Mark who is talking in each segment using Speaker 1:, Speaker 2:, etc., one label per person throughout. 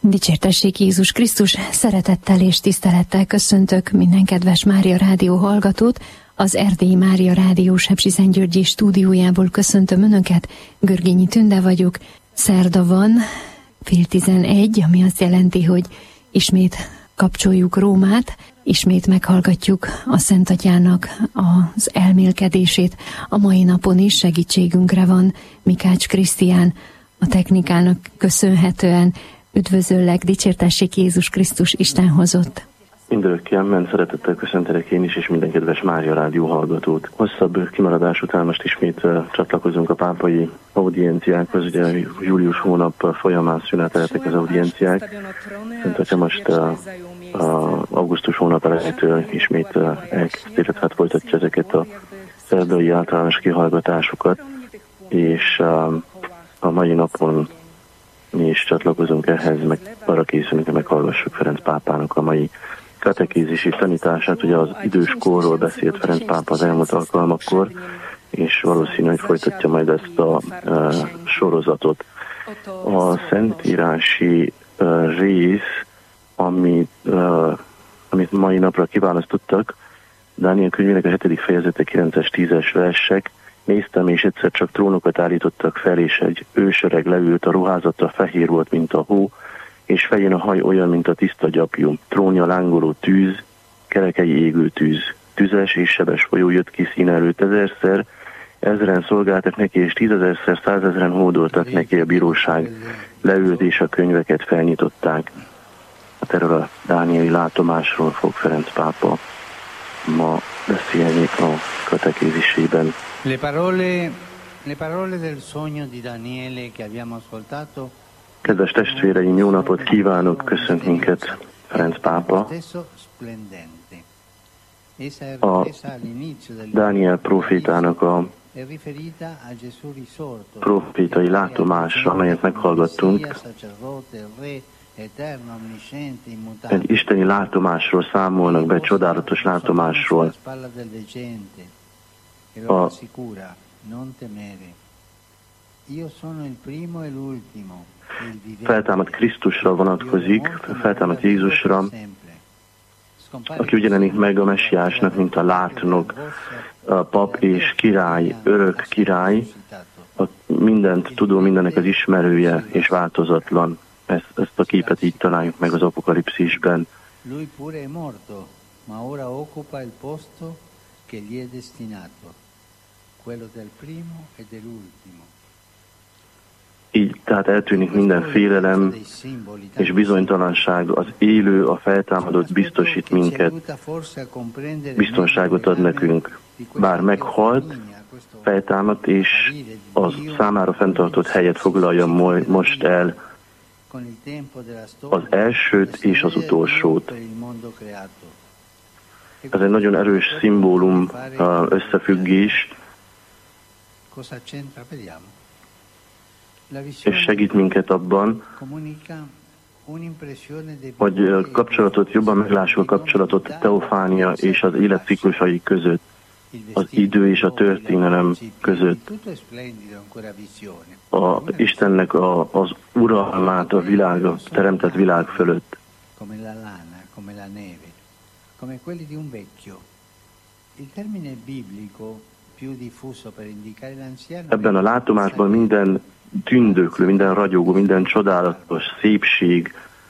Speaker 1: Dicsértessék Jézus Krisztus, szeretettel és tisztelettel köszöntök minden kedves Mária Rádió hallgatót. Az Erdélyi Mária Rádió Sepsiszentgyörgyi stúdiójából köszöntöm Önöket, Görgényi Tünde vagyok. Szerda van, 10:11, ami azt jelenti, hogy ismét kapcsoljuk Rómát, ismét meghallgatjuk a Szent Atyának az elmélkedését. A mai napon is segítségünkre van Mikács Krisztián, a technikának köszönhetően. Üdvözöllek, dicsértessék Jézus Krisztus, Isten hozott.
Speaker 2: Mindörökké amen, szeretettel köszöntelek én is, és minden kedves Mária Rádió hallgatót. Hosszabb kimaradás után most ismét csatlakozunk a pápai audienciákhoz. Ugye július hónap folyamán szüneteltek az audienciák. Szent Atya most augusztus hónap elejétől ismét elkezdett, hát folytatja ezeket a szerdai általános kihallgatásokat, és a mai napon mi is csatlakozunk ehhez, meg arra készülünk, hogy meghallgassuk Ferenc pápának a mai katekézisi tanítását. Ugye az időskorról beszélt Ferenc pápa az elmúlt alkalmakkor, és valószínű, hogy folytatja majd ezt a sorozatot. A szentírási rész, amit mai napra kiválasztottak, Dániel könyvének a 7. fejezete 9-es 10-es versek. Néztem, és egyszer csak trónokat állítottak fel, és egy ősöreg leült, a ruházata fehér volt, mint a hó, és fején a haj olyan, mint a tiszta gyapjú. Trónja lángoló tűz, kerekei égő tűz. Tüzes és sebes folyó jött ki szín előtt 1000-szer, 1000-en szolgáltak neki, és 10 000-szer 100 000-en hódoltak neki. A bíróság leült, és a könyveket felnyitották. Hát erről a dánieli látomásról fog Ferenc pápa ma beszélni a katekézisében.
Speaker 3: Le parole del sogno di Daniele che abbiamo ascoltato.
Speaker 2: Kedves testvéreim, jó napot kívánok, köszönt minket Ferenc pápa. A Dániel profétának a profétai látomása, amelyet meghallgattunk, egy isteni látomásról számolnak be, csodálatos látomásról. A feltámadt Krisztusra vonatkozik, feltámadt Jézusra, aki úgy jelenik meg a messiásnak, mint a látnok, a pap és király, örök király, a mindent tudó, mindennek az ismerője és változatlan. Ezt a képet így találjuk meg az Apokalipszisben.
Speaker 3: Lui pure è morto, ma ora occupa il posto che gli è destinato, quello del primo e dell'ultimo.
Speaker 2: Így tehát eltűnik minden félelem és bizonytalanság, az élő, a feltámadott biztosít minket, biztonságot ad nekünk. Bár meghalt, feltámadt, és az számára fenntartott helyet foglalja most el, az elsőt és az utolsót. Ez egy nagyon erős szimbólum, összefüggés, és segít minket abban, hogy kapcsolatot, jobban meglássuk a kapcsolatot teofánia és az életciklusai között, az idő és a történelem között. A Istennek az uralmát a világ, a teremtett világ fölött. Ebben a látomásban minden tündöklő, minden ragyogó, minden csodálatos szépség,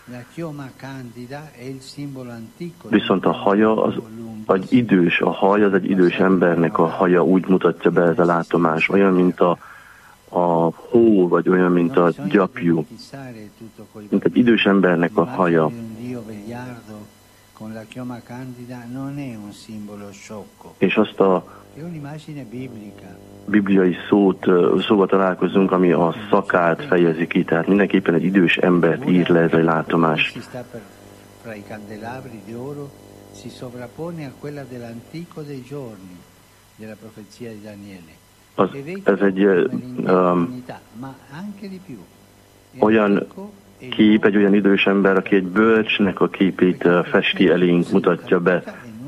Speaker 2: viszont a haja az idős, a haj az egy idős embernek a haja, úgy mutatja be ez a látomás, olyan, mint a hó, vagy olyan, mint a gyapjú, mint egy idős embernek a haja. És azt a bibliai szóval találkozunk, ami a szakát fejezi ki, tehát mindenképpen egy idős embert ír le ez a látomás. Ez egy olyan kép, egy olyan idős ember, aki egy bölcsnek a képét festi elénk, mutatja be.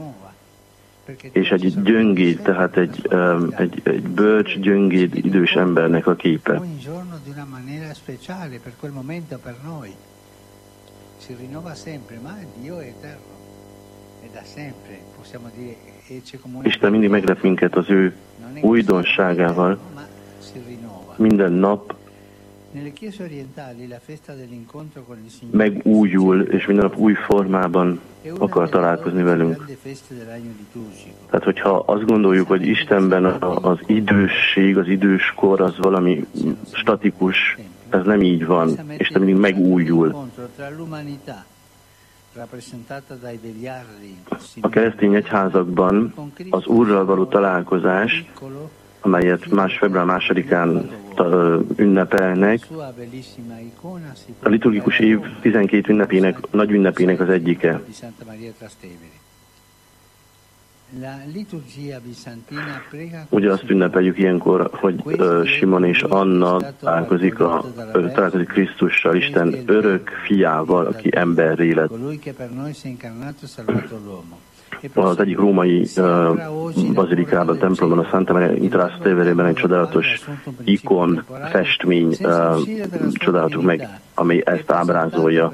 Speaker 2: És egy gyöngéd, tehát egy bölcs, gyöngéd idős embernek a képe.
Speaker 3: si rinnova sempre, ma Dio è eterno, è da sempre, possiamo dire, c'è come una...
Speaker 2: Isten mindig meglep minket az ő újdonságával, minden nap megújul, és minden nap új formában akar találkozni velünk. Tehát, hogyha azt gondoljuk, hogy Istenben az idősség, az időskor az valami statikus, ez nem így van. Isten mindig megújul. A keresztény egyházakban az Úrral való találkozás, amelyet február 2-án ünnepelnek, a liturgikus év 12 ünnepének, nagy ünnepének az egyike. Ugye azt ünnepeljük ilyenkor, hogy Simon és Anna találkozik Krisztussal, Isten örök fiával, aki emberré lett. Az egyik római bazilikában, templomban, a Santa Maria in Trastevere-ben egy csodálatos ikon, festmény csodáltuk meg, amely ezt ábrázolja.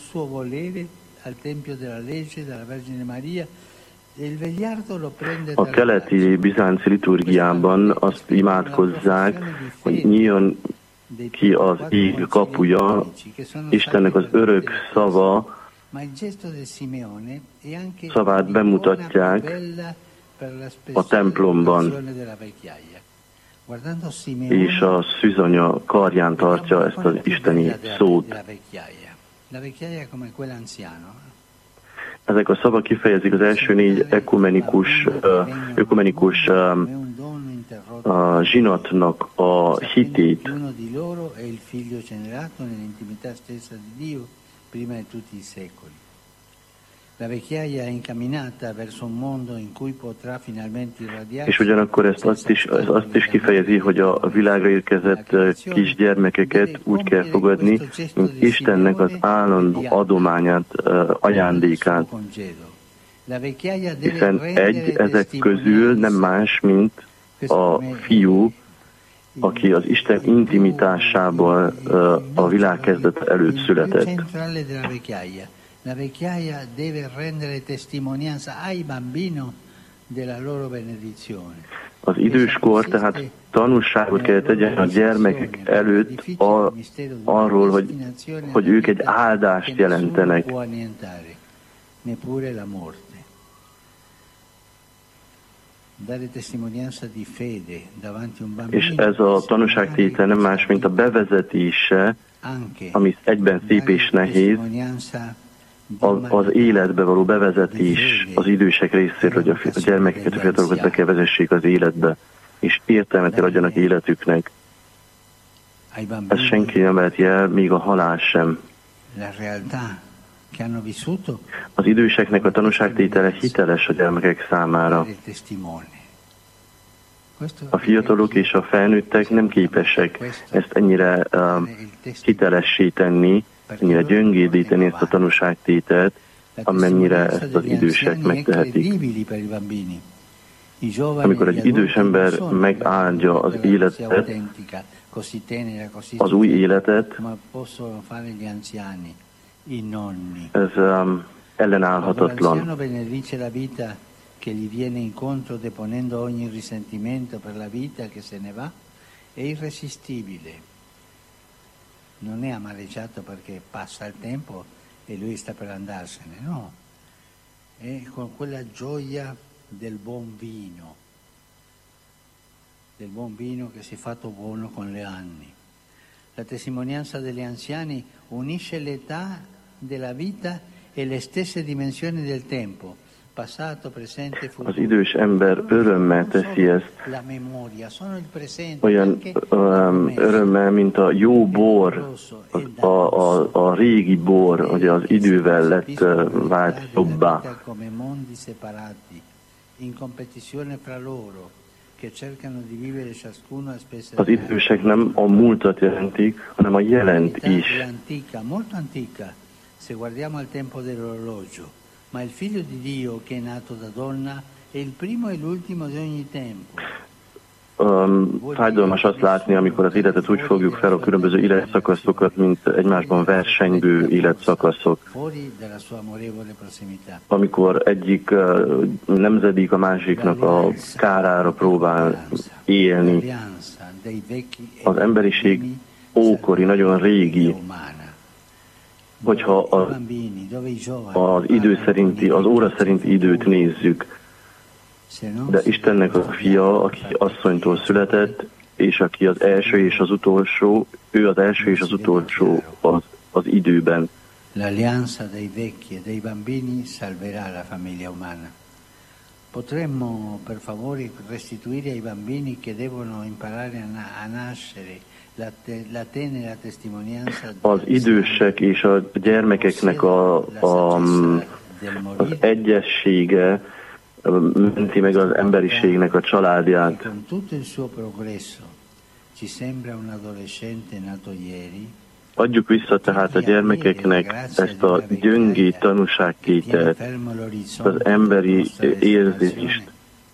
Speaker 2: A keleti bizánci liturgiában azt imádkozzák, hogy nyíljon ki az ég kapuja, Istennek az örök szavát bemutatják a templomban, és a szűzanya karján tartja ezt az isteni szót. Ezek a szavak kifejezik az első 4 ökumenikus zsinatnak a hitét. És ugyanakkor ezt azt is kifejezi, hogy a világra érkezett kisgyermekeket úgy kell fogadni, mint Istennek az állandó adományát, ajándékát. Hiszen ezek közül nem más, mint a fiú, aki az Isten intimitásából a világ kezdete előtt született. La vecchiaia deve rendere testimonianza ai bambino della loro benedizione. Az időskor tehát tanúságot kell tegyen a gyermekek előtt arról, hogy ők egy áldást jelentenek. És ez a tanúságtétel nem más, mint a bevezetése, ami egyben szép és nehéz, az életbe való bevezetés az idősek részéről, hogy a gyermekeket, a fiatalokat be kell vezessék az életbe, és értelmet adjanak életüknek. Ez senki nem veheti el, még a halál sem. Az időseknek a tanúságtétele hiteles a gyermekek számára. A fiatalok és a felnőttek nem képesek ezt ennyire hitelessé tenni, ennyire gyöngédíteni ezt a tanúságtételt, amennyire ezt az idősek megtehetik. Amikor egy idős ember megáldja az életet, az új életet, ez ellenállhatatlan.
Speaker 3: Che gli viene incontro deponendo ogni risentimento per la vita che se ne va, è irresistibile. Non è amareggiato perché passa il tempo e lui sta per andarsene, no. È con quella gioia del buon vino che si è fatto buono con gli anni. La testimonianza degli anziani unisce l'età della vita e le stesse dimensioni del tempo.
Speaker 2: Az idős ember örömmel teszi ezt, olyan örömmel, mint a jó bor, a régi bor, ugye az idővel lett vált jobbá. Az idősek nem a múltat jelentik, hanem a jelent is.
Speaker 3: Ma il figlio di Dio che è nato da donna è il primo e l'ultimo di ogni tempo.
Speaker 2: fájdalmas azt látni, amikor az életet úgy fogjuk fel, a különböző életszakaszokat, mint egymásban versengő életszakaszok. Amikor egyik nemzedék a másiknak a kárára próbál élni. Az emberiség ókori, nagyon régi, hogyha az idő szerinti, az óra szerinti időt nézzük, de Istennek a fia, aki asszonytól született, és aki az első és az utolsó, ő az első és az utolsó az időben.
Speaker 3: L'alleanza dei vecchi e dei bambini salverà la famiglia umana. Potremmo per favore restituire ai bambini che devono imparare a nascere la tenera testimonianza. Az
Speaker 2: idősek és a gyermekeknek az egyessége menti meg az emberiségnek a családját.
Speaker 3: Con tutto il suo progresso ci sembra un adolescente nato ieri.
Speaker 2: Adjuk vissza tehát a gyermekeknek ezt a gyöngé tanúságtételt, az emberi érzést.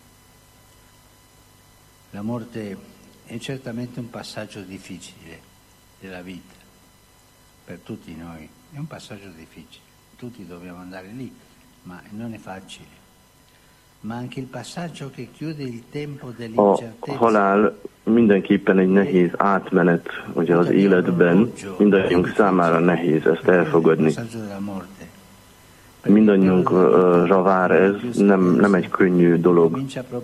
Speaker 3: La morte è certamente un passaggio difficile della vita per tutti noi. È un passaggio difficile. Tutti dobbiamo andare lì, ma non è facile. Ma anche il passaggio che chiude il tempo dell'incertezza.
Speaker 2: A halál mindenképpen egy nehéz átmenet, ugye az életben, mindannyiunk számára nehéz ezt elfogadni. Mindannyiunkra vár ez, nem egy könnyű dolog.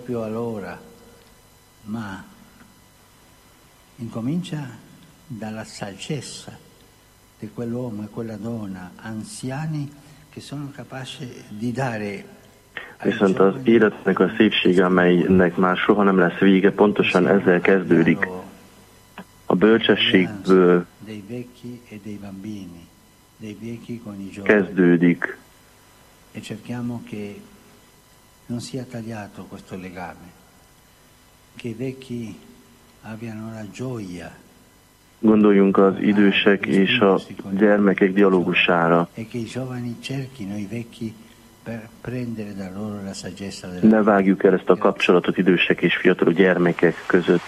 Speaker 3: Ma incomincia dalla saggezza di quell'uomo e quella donna anziani che sono capaci di dare.
Speaker 2: Viszont az életnek a szépsége, amelynek már soha nem lesz vége, pontosan ezzel kezdődik. A bölcsességből kezdődik.
Speaker 3: E cerchiamo che non sia tagliato questo legame, che i vecchi abbiano la gioia.
Speaker 2: Gondoljunk az idősek és a gyermekek dialógusára.
Speaker 3: E che i giovani cerchino i vecchi.
Speaker 2: Ne vágjuk el ezt a kapcsolatot idősek és fiatal gyermekek között.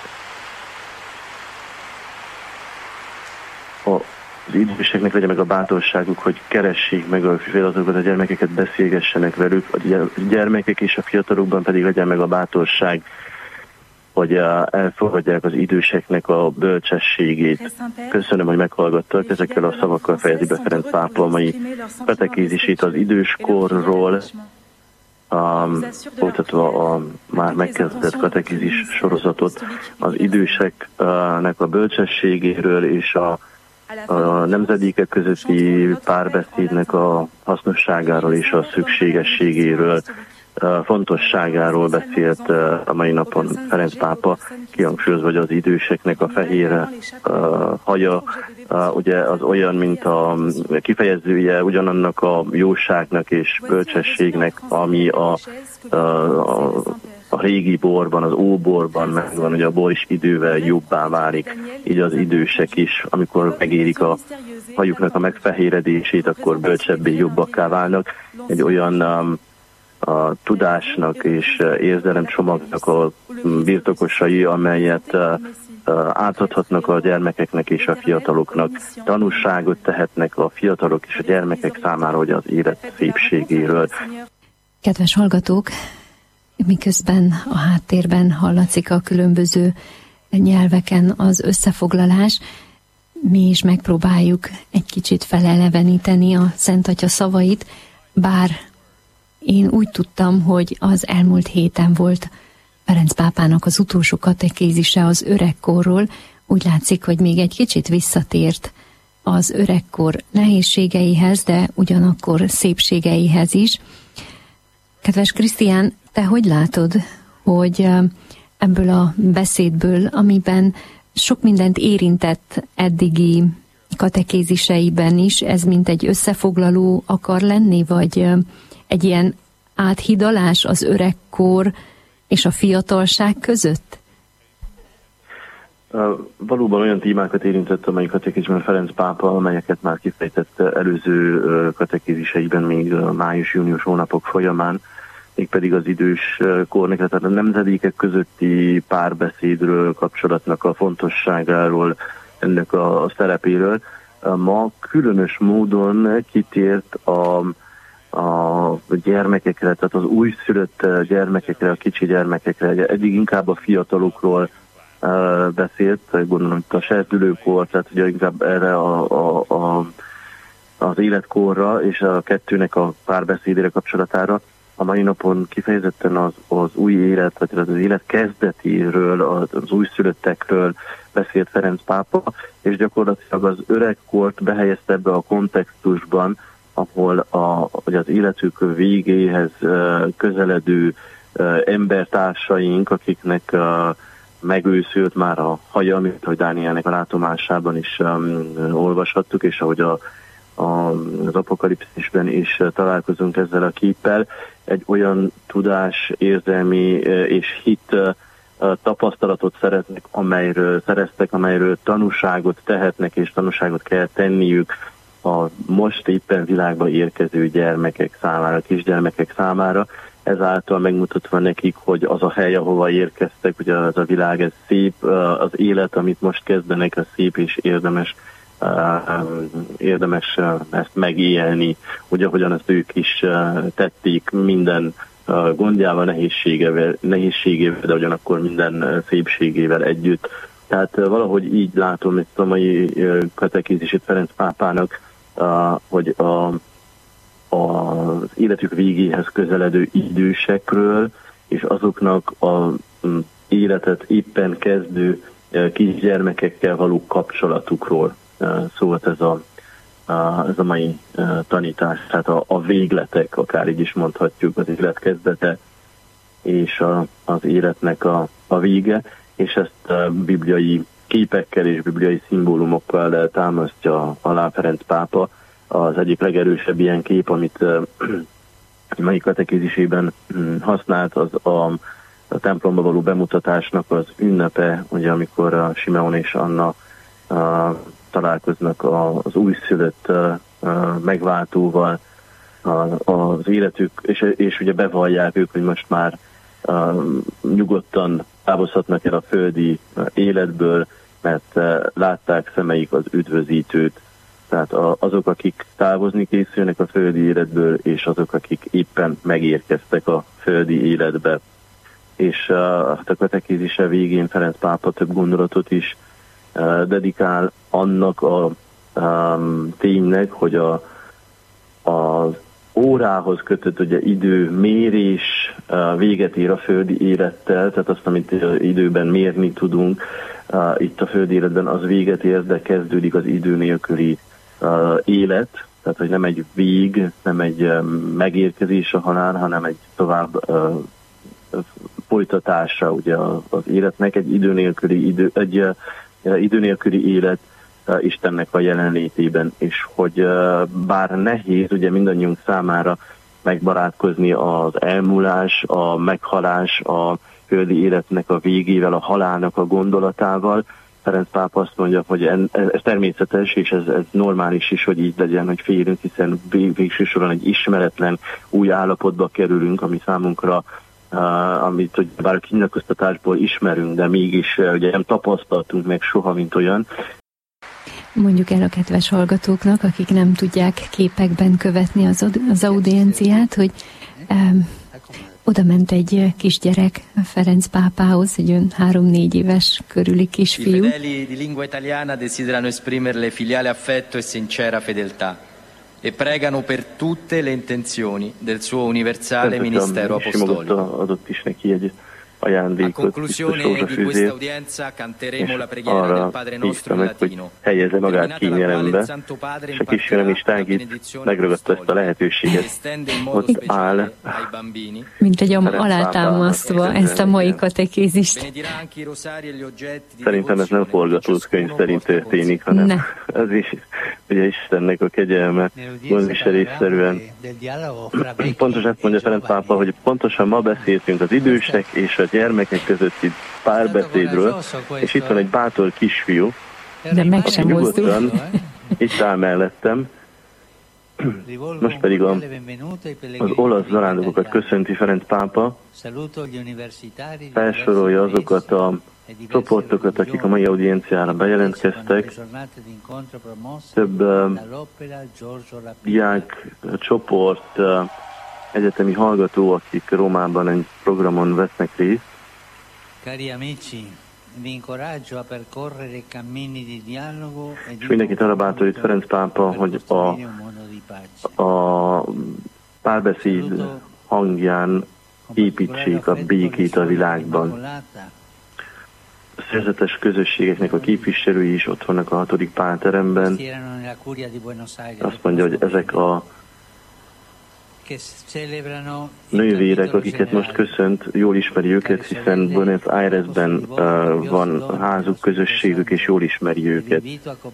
Speaker 2: Az időseknek legyen meg a bátorságuk, hogy keressék meg a fiatalokat, a gyermekeket, beszélgessenek velük, a gyermekek és a fiatalokban pedig legyen meg a bátorság, hogy elfogadják az időseknek a bölcsességét. Köszönöm, hogy meghallgattak. Ezekkel a szavakkal fejezi be Ferenc pápa a mai katekézisét az időskorról, folytatva a már megkezdett katekézis sorozatot, az időseknek a bölcsességéről és a nemzedékek közötti párbeszédnek a hasznosságáról és a szükségességéről, fontosságáról beszélt a mai napon Ferenc pápa, kihangsúlyozva, hogy az időseknek a fehér haja ugye az olyan, mint a kifejezője ugyanannak a jóságnak és bölcsességnek, ami a régi borban, az óborban megvan, hogy a bor is idővel jobbá válik, így az idősek is, amikor megérik a hajuknak a megfehéredését, akkor bölcsebbé, jobbakká válnak. Egy olyan a tudásnak és érzelemcsomagnak a birtokosai, amelyet átadhatnak a gyermekeknek és a fiataloknak. Tanúságot tehetnek a fiatalok és a gyermekek számára, hogy az élet szépségéről.
Speaker 1: Kedves hallgatók, miközben a háttérben hallatszik a különböző nyelveken az összefoglalás, mi is megpróbáljuk egy kicsit feleleveníteni a Szent Atya szavait, bár én úgy tudtam, hogy az elmúlt héten volt Ferenc pápának az utolsó katekézise az öregkorról. Úgy látszik, hogy még egy kicsit visszatért az öregkor nehézségeihez, de ugyanakkor szépségeihez is. Kedves Krisztián, te hogy látod, hogy ebből a beszédből, amiben sok mindent érintett eddigi katekéziseiben is, ez mint egy összefoglaló akar lenni, vagy egy ilyen áthidalás az öregkor és a fiatalság között?
Speaker 2: Valóban olyan témákat érintett a mai katekézisben Ferenc pápa, amelyeket már kifejtett előző katekéziseiben még május-június hónapok folyamán. mégpedig az idős kornak, tehát a nemzedékek közötti párbeszédről, kapcsolatnak a fontosságáról, ennek a szerepéről. Ma különös módon kitért a gyermekekre, tehát az újszülött gyermekekre, a kicsi gyermekekre. Eddig inkább a fiatalokról beszélt, gondolom itt a serdülőkor, tehát ugye inkább erre az életkorra és a kettőnek a párbeszédére, kapcsolatára. A mai napon kifejezetten az új élet, vagy az élet kezdetéről, az újszülöttekről beszélt Ferenc pápa, és gyakorlatilag az öregkort behelyezte ebbe a kontextusban, ahol hogy az életük végéhez közeledő embertársaink, akiknek megőszült már a haja, mint ahogy Dánielnek a látomásában is olvashattuk, és ahogy az apokalipszisben is találkozunk ezzel a képpel, egy olyan tudás, érzelmi és hit tapasztalatot szereztek, amelyről tanúságot tehetnek, és tanúságot kell tenniük a most éppen világba érkező gyermekek számára, kisgyermekek számára, ezáltal megmutatva nekik, hogy az a hely, ahova érkeztek, ugye az a világ, ez szép, az élet, amit most kezdenek, az szép és érdemes ezt megélni, ugye ahogyan ezt ők is tették, minden gondjával, nehézségével, de ugyanakkor minden szépségével együtt. Tehát valahogy így látom ezt a mai katekézisét Ferenc pápának, hogy az életük végéhez közeledő idősekről, és azoknak az életet éppen kezdő kisgyermekekkel való kapcsolatukról szólt ez a mai tanítás. Tehát a végletek, akár így is mondhatjuk, az élet kezdete és az életnek a vége, és ezt bibliai képekkel és bibliai szimbólumokkal támasztja alá Ferenc pápa. Az egyik legerősebb ilyen kép, amit mai katekézisében használt, az a templomba való bemutatásnak az ünnepe, ugye amikor a Simeon és Anna találkoznak az újszülött megváltóval, az életük, és ugye bevallják ők, hogy most már nyugodtan távozhatnak el a földi életből, mert látták szemeik az üdvözítőt. Tehát azok, akik távozni készülnek a földi életből, és azok, akik éppen megérkeztek a földi életbe. És a katekézise végén Ferenc pápa több gondolatot is dedikál annak a ténynek, hogy az órához kötött ugye időmérés véget ér a földi élettel, tehát azt, amit időben mérni tudunk, itt a földi életben az véget ér, de kezdődik az idő nélküli élet, tehát hogy nem egy vég, nem egy megérkezés a halál, hanem egy tovább folytatása ugye az életnek, egy idő nélküli élet Istennek a jelenlétében, és hogy bár nehéz ugye mindannyiunk számára megbarátkozni az elmúlás, a meghalás, a földi életnek a végével, a halálnak a gondolatával, Ferenc pápa azt mondja, hogy ez természetes, és ez normális is, hogy így legyen, hogy félünk, hiszen végső soron egy ismeretlen új állapotba kerülünk, ami számunkra, amit hogy bár a kinyilatkoztatásból ismerünk, de mégis ugye nem tapasztaltunk meg soha, mint olyan.
Speaker 1: Mondjuk el a kedves hallgatóknak, akik nem tudják képekben követni az audienciát, hogy oda ment egy kisgyerek Ferenc pápához, egy 3-4 éves körüli kisfiú.
Speaker 4: I fedeli di lingua italiana desiderano esprimerle filiale affetto e sincera fedeltà e pregano per tutte le intenzioni del suo universale ministero apostolico.
Speaker 2: Adott is neki egy ajándékot,
Speaker 4: a conclusione di questa udienza canteremo la preghiera del Padre Nostro in latino.
Speaker 2: Helyezze magát kényelembe, és a kis fiamistánk itt megragadta ezt a lehetőséget. Ott áll,
Speaker 1: mint egy alátámasztva ezt a mai katekézist.
Speaker 2: Szerintem ez nem forgatott könyv szerint történik, hanem ez is ugye Istennek a kegyelme, gondviselésszerűen. Pontosan ezt mondja Ferenc pápa, hogy pontosan ma beszéltünk az idősek és a gyermekek közötti párbeszédről, és itt van egy bátor kisfiú,
Speaker 1: de meg sem mozdul.
Speaker 2: Itt áll mellettem, Most pedig az olasz zarándokokat köszönti Ferenc pápa, felsorolja azokat a csoportokat, akik a mai audienciára bejelentkeztek. Több diák csoport, egyetemi hallgató, akik Rómában egy programon vesznek részt. És mindenkit arra bátorít Ferenc pápa, hogy a párbeszéd hangján építsék a békét a világban. A szerzetes közösségeknek a képviselői is ott vannak a 6. Pálteremben. Azt mondja, hogy ezek a nővérek, akiket most köszönt, jól ismeri őket, hiszen Buenos Airesben van házuk, közösségük, és jól ismeri őket.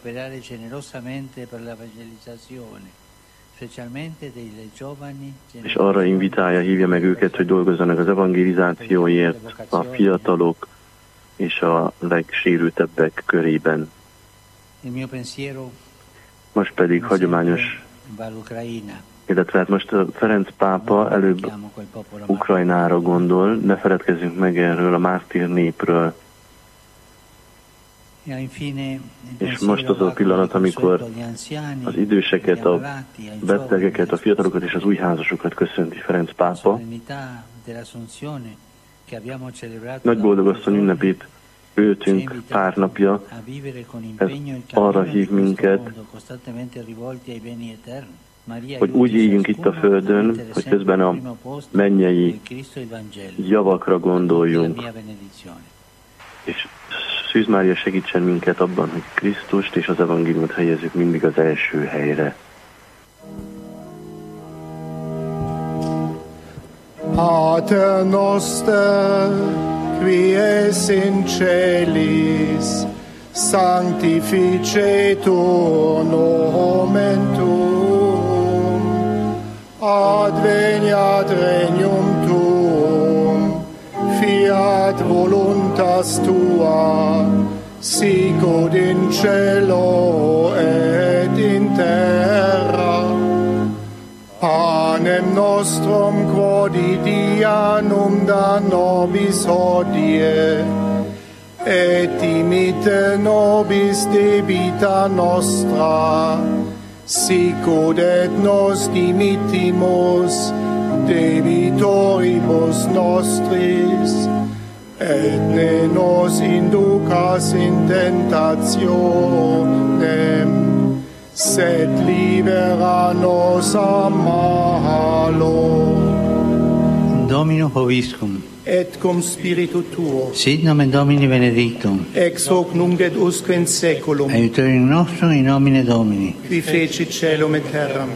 Speaker 2: És arra invitálja, hívja meg őket, hogy dolgozzanak az evangelizációért, a fiatalok és a legsérültebbek körében. Most pedig hagyományos, illetve hát most Ferenc pápa előbb Ukrajnára gondol, ne feledkezzünk meg erről a mártír népről. És most az a pillanat, amikor az időseket, a betegeket, a fiatalokat és az új házasokat köszönti Ferenc pápa. Nagy boldogasszony ünnepét éltünk pár napja, ez arra hív minket, hogy úgy éljünk itt a Földön, hogy közben a mennyei javakra gondoljunk. És Szűz Mária segítsen minket abban, hogy Krisztust és az evangéliumot helyezzük mindig az első helyre.
Speaker 5: Pater noster, qui es in celis, sanctificetur nomen tuum, adveniat regnum tuum, fiat voluntas tua, sicut in cielo et in terra. Panem nostrum quotidianum da nobis hodie, et dimitte nobis debita nostra, sicut et nos dimittimus debitoribus nostris, et ne nos inducas in tentationem, sed libera nos a malo.
Speaker 3: Domino Hoviscum.
Speaker 5: Et cum spiritu tuo.
Speaker 3: Sit nomen Domini benedictum.
Speaker 5: Ex hoc nunc et usque in saeculum.
Speaker 3: Aiutorium nostrum in nomine Domini.
Speaker 5: Qui fecit caelum et terram.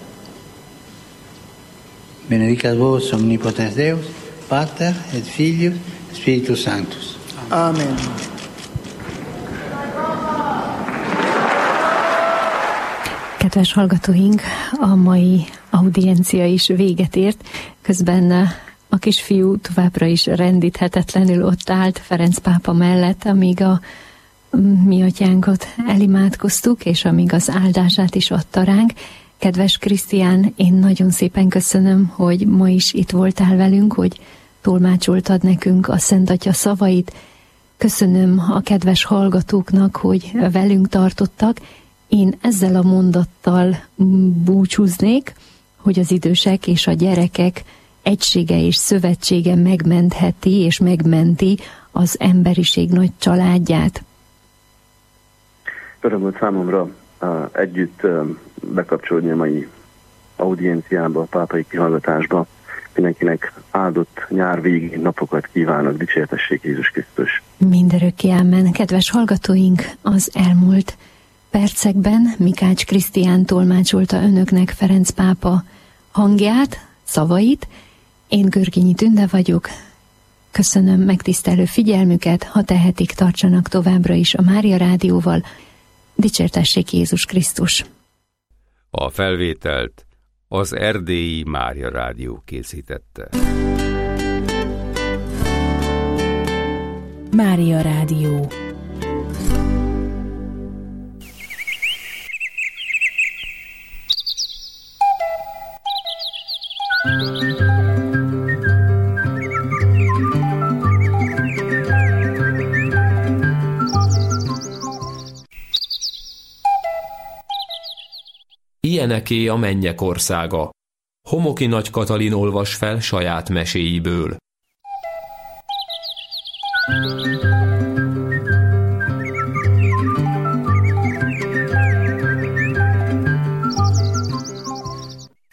Speaker 3: Benedicat vos omnipotens Deus, Pater et Filius, Spiritus Sanctus.
Speaker 5: Amen.
Speaker 1: Kedves hallgatóink, a mai audiencia is véget ért, közben a kisfiú továbbra is rendíthetetlenül ott állt Ferenc pápa mellett, amíg a mi atyánkat elimádkoztuk, és amíg az áldását is adta ránk. Kedves Krisztián, én nagyon szépen köszönöm, hogy ma is itt voltál velünk, hogy tolmácsoltad nekünk a Szent Atya szavait. Köszönöm a kedves hallgatóknak, hogy velünk tartottak. Én ezzel a mondattal búcsúznék, hogy az idősek és a gyerekek egysége és szövetsége megmentheti és megmenti az emberiség nagy családját.
Speaker 2: Öröm volt számomra együtt bekapcsolódni a mai audienciába, a pápai kihallgatásba. Mindenkinek áldott nyár végén napokat kívánok, dicsértessék Jézus Krisztus.
Speaker 1: Mindörökké ámen. Kedves hallgatóink, az elmúlt percekben Mikács Krisztián tolmácsolta önöknek Ferenc pápa hangját, szavait. Én Görgényi Tünde vagyok. Köszönöm megtisztelő figyelmüket, ha tehetik, tartsanak továbbra is a Mária Rádióval. Dicsértessék Jézus Krisztus!
Speaker 6: A felvételt az Erdélyi Mária Rádió készítette.
Speaker 7: Mária Rádió. Ilyeneké a mennyek országa. Homoki Nagy Katalin olvas fel saját meséiből.